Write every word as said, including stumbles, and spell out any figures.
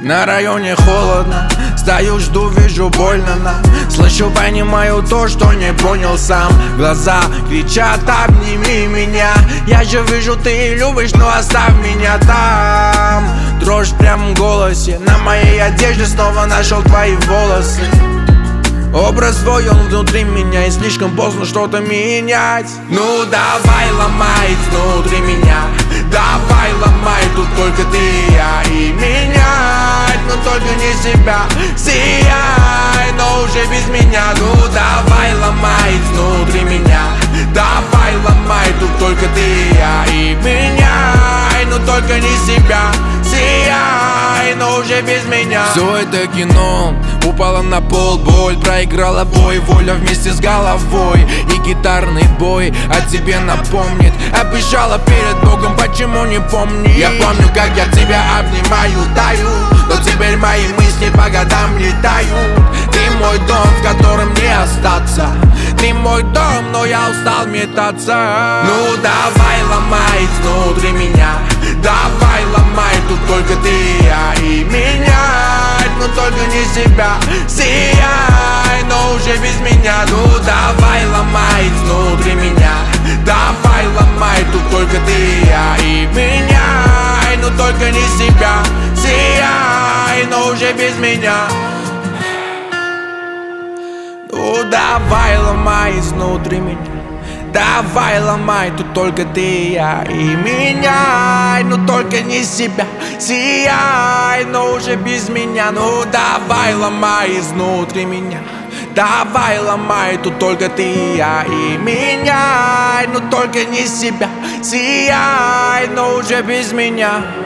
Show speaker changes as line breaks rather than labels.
На районе холодно, стою, жду, вижу больно нам. Слышу, понимаю то, что не понял сам. Глаза кричат: обними меня. Я же вижу, ты любишь, но оставь меня там. Дрожь прям в голосе, на моей одежде снова нашел твои волосы. Образ твой, он внутри меня, и слишком поздно что-то менять. Ну давай ломай внутри меня, давай ломай, тут только ты и я. И менять, но только не себя. Сияй, но уже без меня. Ну давай ломай внутри меня, давай ломай, тут только ты и я. И меняй, но только не себя. Сияй, но уже без меня. Все это кино упало на пол, боль проиграла бой, воля вместе с головой. И гитарный бой о тебе напомнит. Обещала перед Богом, почему не помнишь? Я помню, как я тебя обнимаю, таю, но теперь мои мысли по годам летают. Ты мой дом, в котором не остаться. Ты мой дом, но я устал метаться. Ну давай ломай внутри меня, давай ломай, тут только ты и я. И менять, но только не себя. Сияй, но уже без меня. Ну давай ломай внутри меня, давай ломай, тут только ты и я. И меняй, но только не себя. Сияй, но уже без меня. Ну давай ломай изнутри меня, давай ломай, тут только ты и я. И меняй, но только не себя. Сияй, но уже без меня. Ну давай ломай изнутри меня, давай ломай, тут только ты и я. И меняй, но только не себя. Сияй, но уже без меня.